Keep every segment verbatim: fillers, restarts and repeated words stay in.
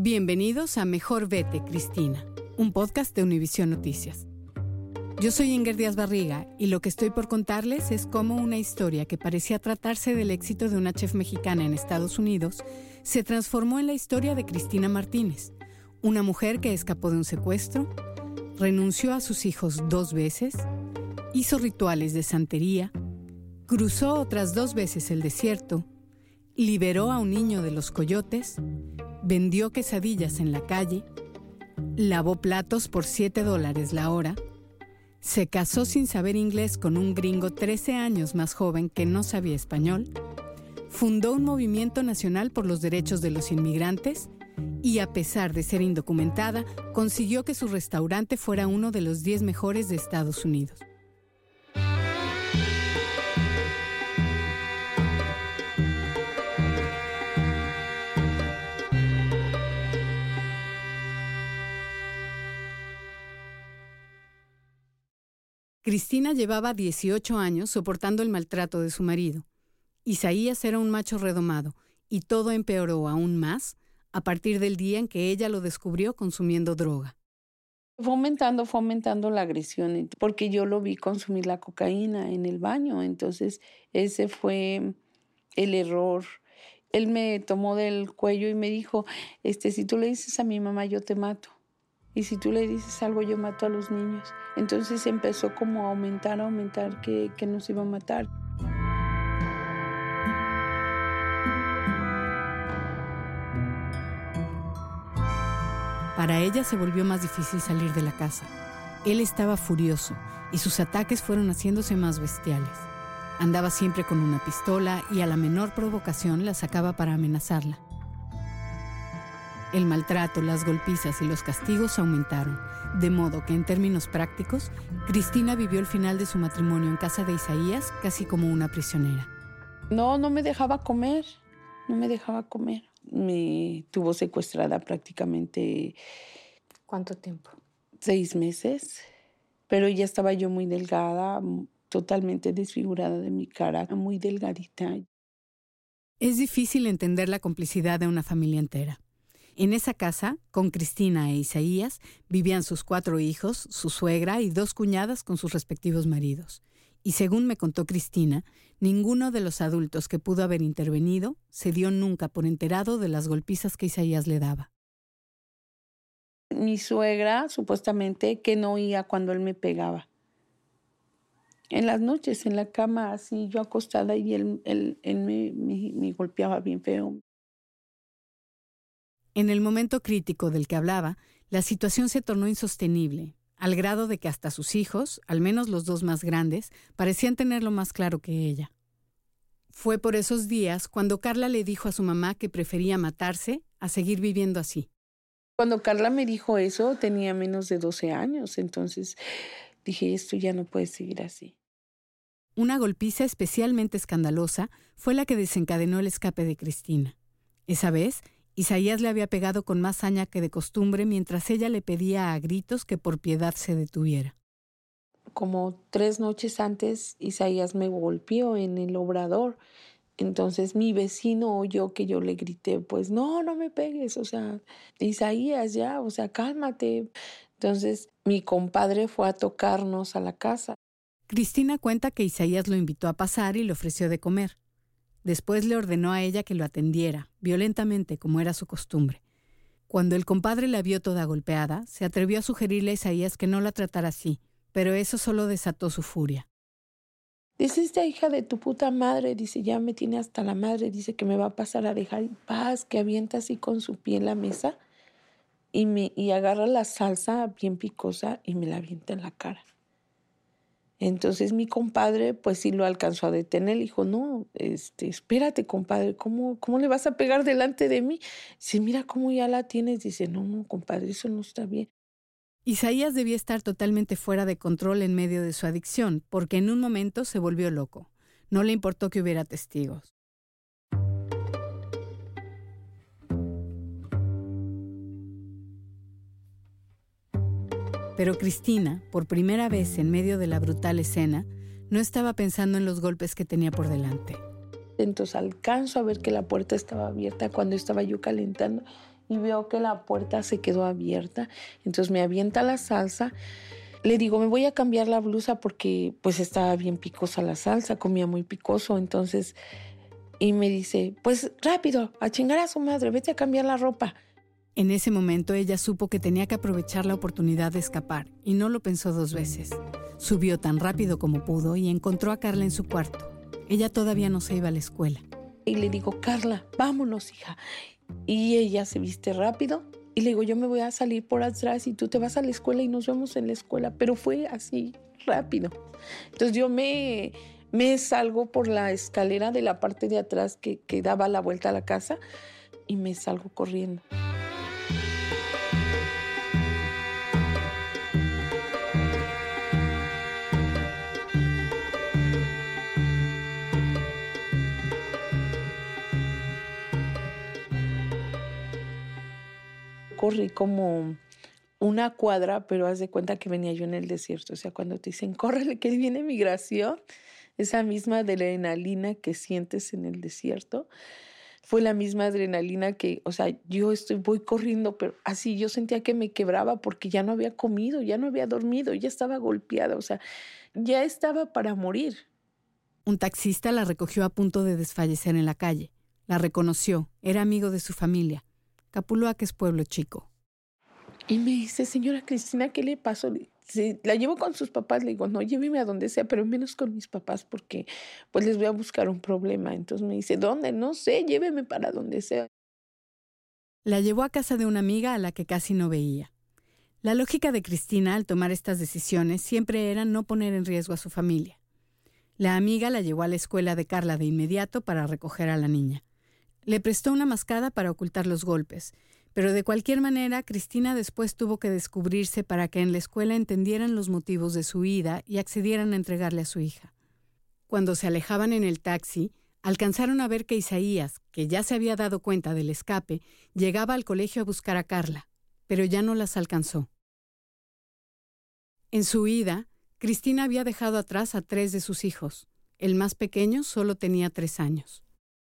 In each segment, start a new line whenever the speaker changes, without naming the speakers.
Bienvenidos a Mejor Vete, Cristina, un podcast de Univisión Noticias. Yo soy Inger Díaz Barriga y lo que estoy por contarles es cómo una historia que parecía tratarse del éxito de una chef mexicana en Estados Unidos se transformó en la historia de Cristina Martínez, una mujer que escapó de un secuestro, renunció a sus hijos dos veces, hizo rituales de santería, cruzó otras dos veces el desierto, liberó a un niño de los coyotes, vendió quesadillas en la calle, lavó platos por siete dólares la hora, se casó sin saber inglés con un gringo trece años más joven que no sabía español, fundó un movimiento nacional por los derechos de los inmigrantes y, a pesar de ser indocumentada, consiguió que su restaurante fuera uno de los diez mejores de Estados Unidos. Cristina llevaba dieciocho años soportando el maltrato de su marido. Isaías era un macho redomado y todo empeoró aún más a partir del día en que ella lo descubrió consumiendo droga.
Fue aumentando, fue aumentando la agresión, porque yo lo vi consumir la cocaína en el baño, entonces ese fue el error. Él me tomó del cuello y me dijo, este, si tú le dices a mi mamá, yo te mato. Y si tú le dices algo, yo mato a los niños. Entonces empezó como a aumentar, a aumentar que, que nos iba a matar.
Para ella se volvió más difícil salir de la casa. Él estaba furioso y sus ataques fueron haciéndose más bestiales. Andaba siempre con una pistola y a la menor provocación la sacaba para amenazarla. El maltrato, las golpizas y los castigos aumentaron, de modo que en términos prácticos, Cristina vivió el final de su matrimonio en casa de Isaías casi como una prisionera.
No, no me dejaba comer, no me dejaba comer. Me tuvo secuestrada prácticamente...
¿Cuánto tiempo?
Seis meses, pero ya estaba yo muy delgada, totalmente desfigurada de mi cara, muy delgadita.
Es difícil entender la complicidad de una familia entera. En esa casa, con Cristina e Isaías, vivían sus cuatro hijos, su suegra y dos cuñadas con sus respectivos maridos. Y según me contó Cristina, ninguno de los adultos que pudo haber intervenido se dio nunca por enterado de las golpizas que Isaías le daba.
Mi suegra, supuestamente, que no oía cuando él me pegaba. En las noches, en la cama, así yo acostada y él, él, él me, me, me golpeaba bien feo.
En el momento crítico del que hablaba, la situación se tornó insostenible, al grado de que hasta sus hijos, al menos los dos más grandes, parecían tenerlo más claro que ella. Fue por esos días cuando Carla le dijo a su mamá que prefería matarse a seguir viviendo así.
Cuando Carla me dijo eso, tenía menos de doce años, entonces dije, esto ya no puede seguir así.
Una golpiza especialmente escandalosa fue la que desencadenó el escape de Cristina. Esa vez, Isaías le había pegado con más saña que de costumbre mientras ella le pedía a gritos que por piedad se detuviera.
Como tres noches antes, Isaías me golpeó en el obrador. Entonces mi vecino oyó que yo le grité, pues no, no me pegues, o sea, Isaías ya, o sea, cálmate. Entonces mi compadre fue a tocarnos a la casa.
Cristina cuenta que Isaías lo invitó a pasar y le ofreció de comer. Después le ordenó a ella que lo atendiera, violentamente, como era su costumbre. Cuando el compadre la vio toda golpeada, se atrevió a sugerirle a Isaías que no la tratara así, pero eso solo desató su furia.
Dice, esta hija de tu puta madre, dice, ya me tiene hasta la madre, dice que me va a pasar a dejar en paz, que avienta así con su pie en la mesa y, me, y agarra la salsa bien picosa y me la avienta en la cara. Entonces mi compadre, pues sí lo alcanzó a detener. Le dijo, no, este, espérate, compadre, ¿cómo, ¿cómo le vas a pegar delante de mí? Dice, mira cómo ya la tienes. Dice, no, no, compadre, eso no está bien.
Isaías debía estar totalmente fuera de control en medio de su adicción, porque en un momento se volvió loco. No le importó que hubiera testigos. Pero Cristina, por primera vez en medio de la brutal escena, no estaba pensando en los golpes que tenía por delante.
Entonces alcanzo a ver que la puerta estaba abierta cuando estaba yo calentando y veo que la puerta se quedó abierta. Entonces me avienta la salsa. Le digo, me voy a cambiar la blusa porque pues estaba bien picosa la salsa, comía muy picoso. Entonces, y me dice, pues rápido, a chingar a su madre, vete a cambiar la ropa.
En ese momento ella supo que tenía que aprovechar la oportunidad de escapar y no lo pensó dos veces. Subió tan rápido como pudo y encontró a Carla en su cuarto. Ella todavía no se iba a la escuela.
Y le digo, Carla, vámonos, hija. Y ella se viste rápido y le digo, yo me voy a salir por atrás y tú te vas a la escuela y nos vemos en la escuela. Pero fue así, rápido. Entonces yo me, me salgo por la escalera de la parte de atrás que, que daba la vuelta a la casa y me salgo corriendo. Corrí como una cuadra, pero haz de cuenta que venía yo en el desierto. O sea, cuando te dicen, córrele, que viene migración, esa misma adrenalina que sientes en el desierto, fue la misma adrenalina que, o sea, yo estoy, voy corriendo, pero así yo sentía que me quebraba porque ya no había comido, ya no había dormido, ya estaba golpeada, o sea, ya estaba para morir.
Un taxista la recogió a punto de desfallecer en la calle. La reconoció, era amigo de su familia. Capuluac es pueblo chico.
Y me dice, señora Cristina, ¿qué le pasó? Sí, la llevo con sus papás. Le digo, no, lléveme a donde sea, pero menos con mis papás porque pues les voy a buscar un problema. Entonces me dice, ¿dónde? No sé, lléveme para donde sea.
La llevó a casa de una amiga a la que casi no veía. La lógica de Cristina al tomar estas decisiones siempre era no poner en riesgo a su familia. La amiga la llevó a la escuela de Carla de inmediato para recoger a la niña. Le prestó una mascada para ocultar los golpes, pero de cualquier manera Cristina después tuvo que descubrirse para que en la escuela entendieran los motivos de su huida y accedieran a entregarle a su hija. Cuando se alejaban en el taxi, alcanzaron a ver que Isaías, que ya se había dado cuenta del escape, llegaba al colegio a buscar a Carla, pero ya no las alcanzó. En su huida, Cristina había dejado atrás a tres de sus hijos. El más pequeño solo tenía tres años.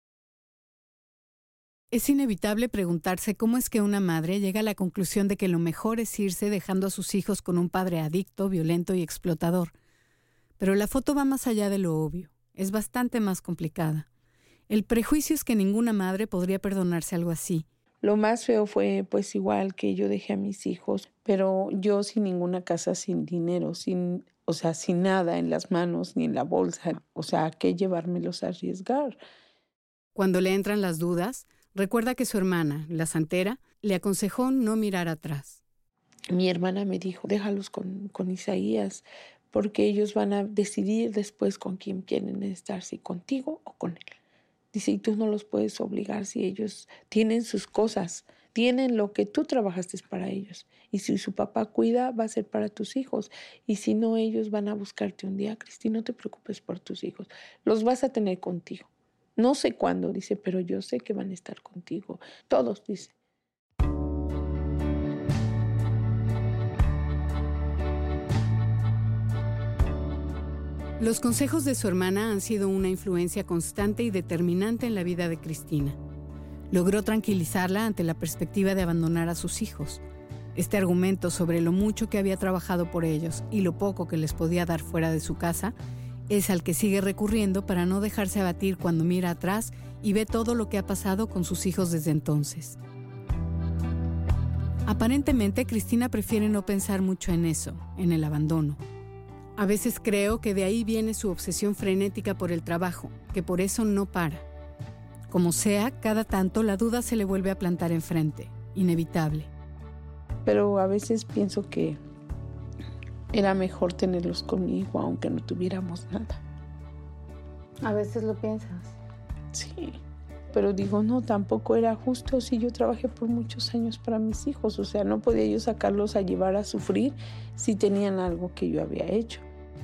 Es inevitable preguntarse cómo es que una madre llega a la conclusión de que lo mejor es irse dejando a sus hijos con un padre adicto, violento y explotador. Pero la foto va más allá de lo obvio. Es bastante más complicada. El prejuicio es que ninguna madre podría perdonarse algo así.
Lo más feo fue pues igual que yo dejé a mis hijos, pero yo sin ninguna casa, sin dinero, sin, o sea, sin nada en las manos ni en la bolsa. O sea, ¿a qué llevármelos a arriesgar?
Cuando le entran las dudas, recuerda que su hermana, la santera, le aconsejó no mirar atrás.
Mi hermana me dijo, déjalos con, con Isaías, porque ellos van a decidir después con quién quieren estar, si contigo o con él. Dice, y tú no los puedes obligar si ellos tienen sus cosas, tienen lo que tú trabajaste para ellos. Y si su papá cuida, va a ser para tus hijos. Y si no, ellos van a buscarte un día. Cristi, no te preocupes por tus hijos, los vas a tener contigo. No sé cuándo, dice, pero yo sé que van a estar contigo. Todos, dice.
Los consejos de su hermana han sido una influencia constante y determinante en la vida de Cristina. Logró tranquilizarla ante la perspectiva de abandonar a sus hijos. Este argumento sobre lo mucho que había trabajado por ellos y lo poco que les podía dar fuera de su casa es al que sigue recurriendo para no dejarse abatir cuando mira atrás y ve todo lo que ha pasado con sus hijos desde entonces. Aparentemente, Cristina prefiere no pensar mucho en eso, en el abandono. A veces creo que de ahí viene su obsesión frenética por el trabajo, que por eso no para. Como sea, cada tanto la duda se le vuelve a plantar enfrente, inevitable.
Pero a veces pienso que era mejor tenerlos conmigo, aunque no tuviéramos nada.
A veces lo piensas.
Sí, pero digo, no, tampoco era justo si yo trabajé por muchos años para mis hijos. O sea, no podía yo sacarlos a llevar a sufrir si tenían algo que yo había hecho.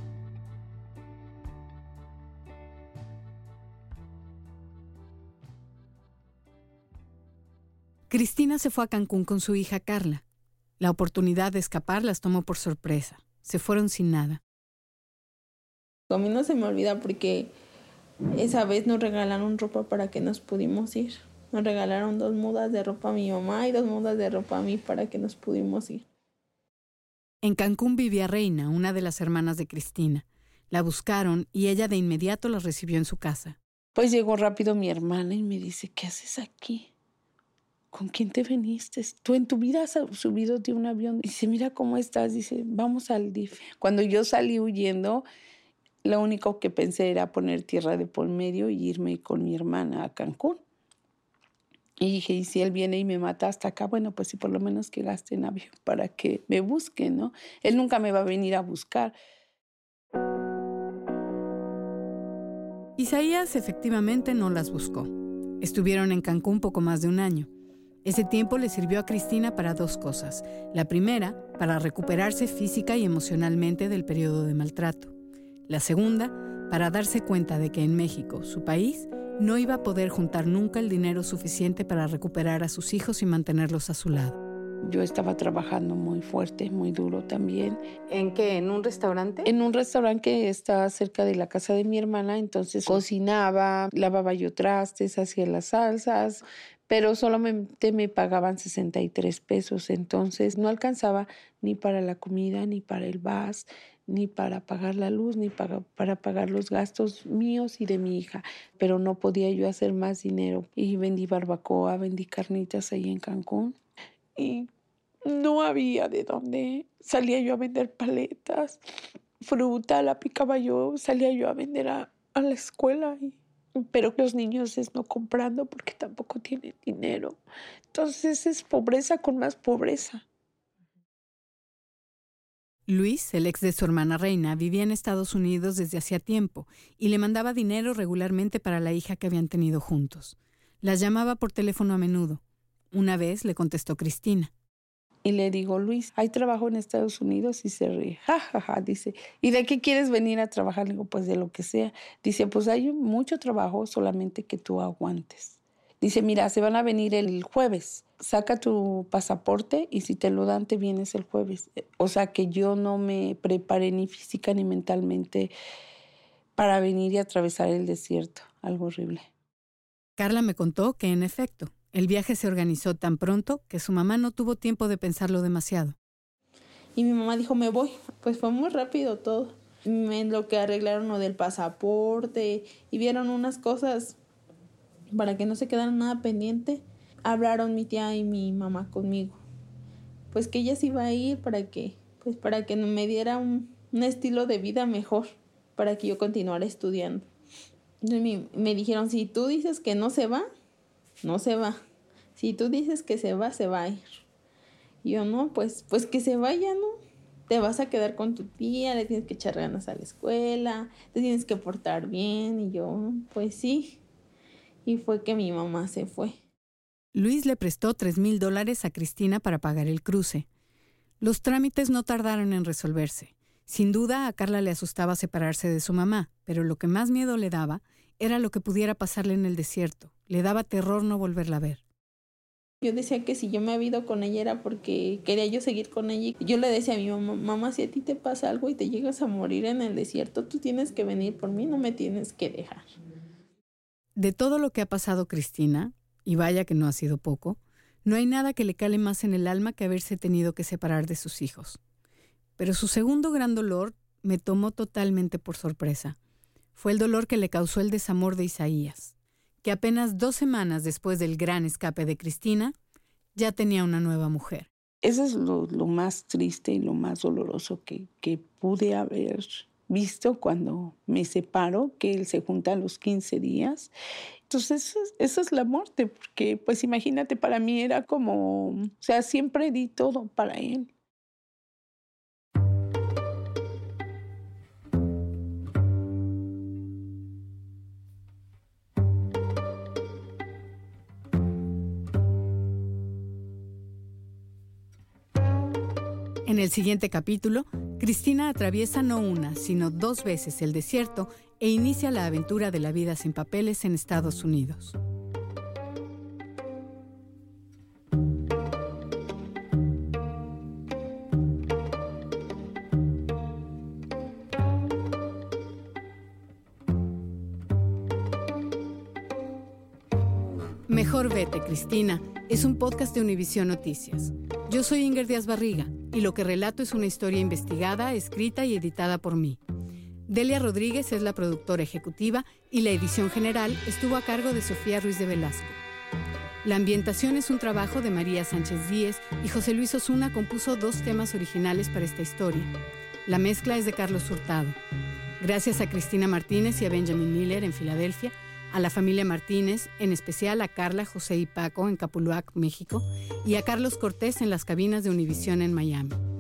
Cristina se fue a Cancún con su hija Carla. La oportunidad de escapar las tomó por sorpresa. Se fueron sin nada.
A mí no se me olvida porque esa vez nos regalaron ropa para que nos pudimos ir. Nos regalaron dos mudas de ropa a mi mamá y dos mudas de ropa a mí para que nos pudimos ir.
En Cancún vivía Reina, una de las hermanas de Cristina. La buscaron y ella de inmediato la recibió en su casa.
Pues llegó rápido mi hermana y me dice, ¿qué haces aquí? ¿Con quién te viniste? ¿Tú en tu vida has subido de un avión? Dice, mira cómo estás. Dice, vamos al D I F. Cuando yo salí huyendo, lo único que pensé era poner tierra de por medio y irme con mi hermana a Cancún. Y dije, y si él viene y me mata hasta acá, bueno, pues sí, por lo menos que gaste en avión para que me busque, ¿no? Él nunca me va a venir a buscar.
Isaías efectivamente no las buscó. Estuvieron en Cancún poco más de un año. Ese tiempo le sirvió a Cristina para dos cosas. La primera, para recuperarse física y emocionalmente del periodo de maltrato. La segunda, para darse cuenta de que en México, su país, no iba a poder juntar nunca el dinero suficiente para recuperar a sus hijos y mantenerlos a su lado.
Yo estaba trabajando muy fuerte, muy duro también.
¿En qué? ¿En un restaurante?
En un restaurante que está cerca de la casa de mi hermana, entonces cocinaba, lavaba yo trastes, hacía las salsas, pero solamente me pagaban sesenta y tres pesos, entonces no alcanzaba ni para la comida, ni para el gas, ni para pagar la luz, ni para, para pagar los gastos míos y de mi hija, pero no podía yo hacer más dinero. Y vendí barbacoa, vendí carnitas ahí en Cancún. Y no había de dónde. Salía yo a vender paletas, fruta, la picaba yo, salía yo a vender a, a la escuela. Y, pero los niños es no comprando porque tampoco tienen dinero. Entonces es pobreza con más pobreza.
Luis, el ex de su hermana Reina, vivía en Estados Unidos desde hacía tiempo y le mandaba dinero regularmente para la hija que habían tenido juntos. Las llamaba por teléfono a menudo. Una vez le contestó Cristina.
Y le digo, Luis, ¿hay trabajo en Estados Unidos? Y se ríe, ja, ja, ja, dice, ¿y de qué quieres venir a trabajar? Le digo, pues de lo que sea. Dice, pues hay mucho trabajo, solamente que tú aguantes. Dice, mira, se van a venir el jueves, saca tu pasaporte y si te lo dan, te vienes el jueves. O sea que yo no me preparé ni física ni mentalmente para venir y atravesar el desierto. Algo horrible.
Carla me contó que, en efecto, el viaje se organizó tan pronto que su mamá no tuvo tiempo de pensarlo demasiado.
Y mi mamá dijo, me voy. Pues fue muy rápido todo. En lo que arreglaron lo del pasaporte y vieron unas cosas para que no se quedara nada pendiente. Hablaron mi tía y mi mamá conmigo. Pues que ella se iba a ir para que, pues para que me diera un, un estilo de vida mejor, para que yo continuara estudiando. Entonces me, me dijeron, si tú dices que no se va, no se va. Si tú dices que se va, se va a ir. Y yo, no, pues, pues que se vaya, ¿no? Te vas a quedar con tu tía, le tienes que echar ganas a la escuela, te tienes que portar bien. Y yo, pues sí. Y fue que mi mamá se fue.
Luis le prestó tres mil dólares a Cristina para pagar el cruce. Los trámites no tardaron en resolverse. Sin duda, a Carla le asustaba separarse de su mamá, pero lo que más miedo le daba era lo que pudiera pasarle en el desierto. Le daba terror no volverla a ver.
Yo decía que si yo me había ido con ella era porque quería yo seguir con ella. Yo le decía a mi mamá, mamá, si a ti te pasa algo y te llegas a morir en el desierto, tú tienes que venir por mí, no me tienes que dejar.
De todo lo que ha pasado Cristina, y vaya que no ha sido poco, no hay nada que le cale más en el alma que haberse tenido que separar de sus hijos. Pero su segundo gran dolor me tomó totalmente por sorpresa. Fue el dolor que le causó el desamor de Isaías, que apenas dos semanas después del gran escape de Cristina, ya tenía una nueva mujer.
Eso es lo, lo más triste y lo más doloroso que, que pude haber visto cuando me separo, que él se junta a los quince días. Entonces, eso es, eso es la muerte, porque pues imagínate, para mí era como, o sea, siempre di todo para él.
En el siguiente capítulo, Cristina atraviesa no una, sino dos veces el desierto e inicia la aventura de la vida sin papeles en Estados Unidos. Mejor vete, Cristina, es un podcast de Univisión Noticias. Yo soy Inger Díaz Barriga y lo que relato es una historia investigada, escrita y editada por mí. Delia Rodríguez es la productora ejecutiva y la edición general estuvo a cargo de Sofía Ruiz de Velasco. La ambientación es un trabajo de María Sánchez Díez y José Luis Osuna compuso dos temas originales para esta historia. La mezcla es de Carlos Hurtado. Gracias a Cristina Martínez y a Benjamin Miller en Filadelfia, a la familia Martínez, en especial a Carla, José y Paco en Capuluac, México, y a Carlos Cortés en las cabinas de Univisión en Miami.